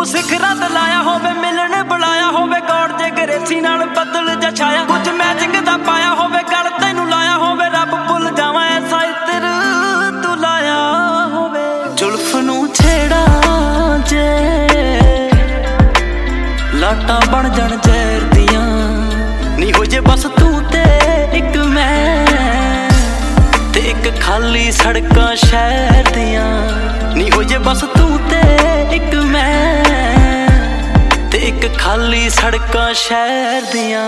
ਸਿਖਰਾਂ ਤੇ ਲਾਇਆ ਹੋਵੇ, ਮਿਲਣ ਬੁਲਾਇਆ ਹੋਵੇ, ਗੌੜ ਜੇ ਗਰੇਸੀ ਨਾਲ ਬੱਦਲ ਜਾ ਛਾਇਆ, ਕੁਝ ਮੈਚਿੰਗ ਦਾ ਪਾਇਆ ਹੋਵੇ, ਗਲ ਤੈਨੂੰ ਲਾਇਆ ਹੋਵੇ, ਰੱਬ ਭੁੱਲ ਜਾਵਾਂ ਐਸਾ ਇਤਰ ਤੂੰ ਲਾਇਆ ਹੋਵੇ। ਜ਼ੁਲਫ ਨੂੰ ਛੇੜਾ ਜੇ ਲਾਟਾਂ ਬਣ ਜਾਣ ਜ਼ਹਿਰ ਦੀਆਂ, ਨੀ ਹੋ ਜੇ ਬਸ ਤੂੰ ਤੇ ਇੱਕ ਮੈਂ, ਤੇ ਇੱਕ ਖਾਲੀ ਸੜਕਾਂ ਸ਼ਹਿਰ ਦੀਆਂ, ਨੀ ਹੋ ਜੇ ਬਸ ਤੂੰ ਤੇ ਇੱਕ ਮੈਂ, ਤੇ ਇੱਕ ਖਾਲੀ ਸੜਕਾਂ ਸ਼ਹਿਰ ਦੀਆਂ।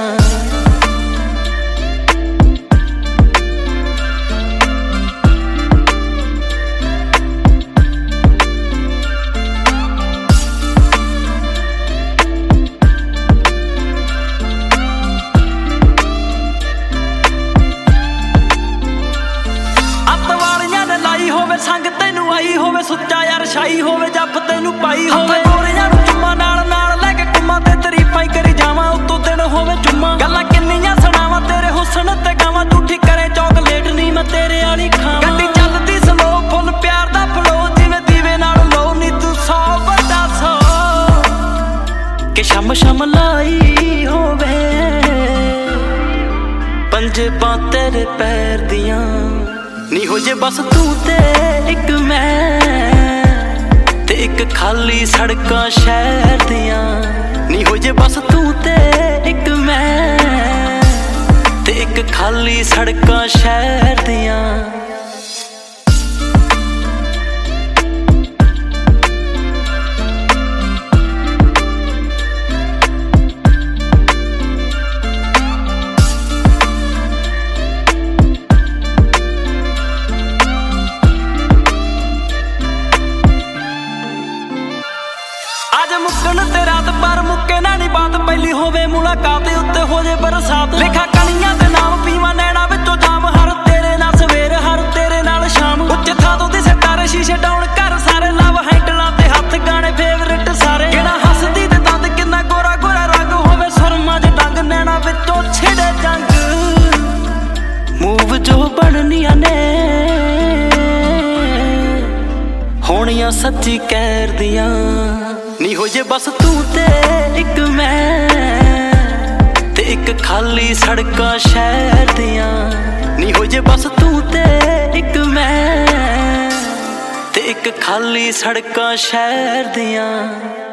ਸੰਗ ਤੈਨੂੰ ਆਈ ਹੋਵੇ, ਸੁੱਚਾ ਯਾਰ ਸ਼ਾਈ ਹੋਵੇ, ਜੱਫ ਤੈਨੂੰ ਪਾਈ ਹੋਵੇ, ਗੋਰਿਆਂ ਨੂੰ ਚੁੰਮਾਂ ਨਾਲ ਲੈ ਕੇ ਕੁੰਮਾਂ ਤੇ ਤਾਰੀਫਾਂ ਹੀ ਕਰੀ ਜਾਵਾਂ, ਉੱਤੋਂ ਦਿਨ ਹੋਵੇ ਚੁੰਮਾਂ, ਗੱਲਾਂ ਕਿੰਨੀਆਂ ਸੁਣਾਵਾਂ ਤੇਰੇ ਹੁਸਨ ਤੇ ਗਾਵਾਂ, ਝੂਠੀ ਕਰੇ ਚੌਕਲੇਟ ਨੀ ਮੈਂ ਤੇਰੇ ਵਾਲੀ ਖਾਵਾਂ। ਗੱਡੀ ਚੱਲਦੀ ਸਲੋ, ਫੁੱਲ ਪਿਆਰ ਦਾ ਫਲੋ, ਜਿਵੇਂ ਦੀਵੇ ਨਾਲ ਲੋ, ਨੀ ਤੂੰ 100 ਵੱਡਾ 100 ਕਿ ਸ਼ਮ ਲਾਈ ਹੋਵੇ, ਪੰਜੇਬਾਂ ਤੇਰੇ ਪੈਰ ਦੀਆਂ, ਨੀ ਹੋ ਜੇ ਬਸ ਤੂੰ ਤੇ ਇੱਕ ਮੈਂ, ਤੇ ਇੱਕ ਖਾਲੀ ਸੜਕਾਂ ਸ਼ਹਿਰ ਦੀਆਂ, ਨੀ ਹੋ ਜੇ ਬਸ ਤੂੰ ਤੇ ਇੱਕ ਮੈਂ, ਤੇ ਇੱਕ ਖਾਲੀ ਸੜਕਾਂ ਸ਼ਹਿਰ ਦੀਆਂ। ਮੁੱਕਣ ਤੇ ਰਾਤ ਪਰ ਮੁੱਕੇ ਨਾ ਨੀ ਬਾਤ, ਪਹਿਲੀ ਹੋਵੇ ਮੁਲਾਕਾਤ ਉੱਤੇ ਹੋ ਜੇ ਬਰਸਾਤ, ਲਿਖਾ ਕਣੀਆਂ ਦੇ ਨਾਮ, ਪੀਵਾਂ ਨੈਣਾ ਵਿੱਚੋਂ ਜਾਮ, ਹਰ ਤੇਰੇ ਨਾਲ ਸਵੇਰ, ਹਰ ਤੇਰੇ ਨਾਲ ਸ਼ਾਮ, ਉੱਚ ਥਾਂ ਤੋਂ ਦਿਸੇ ਤਾਰੇ, ਸ਼ੀਸ਼ੇ ਡਾਉਣ ਘਰ ਸਾਰੇ, ਲਵ ਹੈਂਡਲਾਂ ਤੇ ਹੱਥ ਗਾਣੇ ਫੇਵਰੇਟ ਸਾਰੇ, ਕਿਹੜਾ ਹੱਸਦੀ ਤੇ ਦੰਦ, ਕਿੰਨਾ ਗੋਰਾ ਗੋਰਾ ਰੰਗ ਹੋਵੇ, ਸੁਰਮਾ ਚ ਡੰਗ, ਨੈਣਾ ਵਿੱਚੋਂ ਛਿੜੇ ਜੰਗ, ਮੂਵ ਜੋ ਬਣਨੀਆਂ ਨੇ ਹੋਣੀਆਂ ਸੱਚੀ ਕਹਿਰ ਦੀਆਂ, ਨੀ ਹੋ ਜੇ ਬਸ ਤੂੰ ਤੇ ਇੱਕ ਮੈਂ, ਤੇ ਇੱਕ ਖਾਲੀ ਸੜਕਾਂ ਸ਼ਹਿਰ ਦੀਆਂ, ਨੀ ਹੋ ਜੇ ਬਸ ਤੂੰ ਤੇ ਇੱਕ ਮੈਂ, ਤੇ ਇੱਕ ਖਾਲੀ ਸੜਕਾਂ ਸ਼ਹਿਰ ਦੀਆਂ।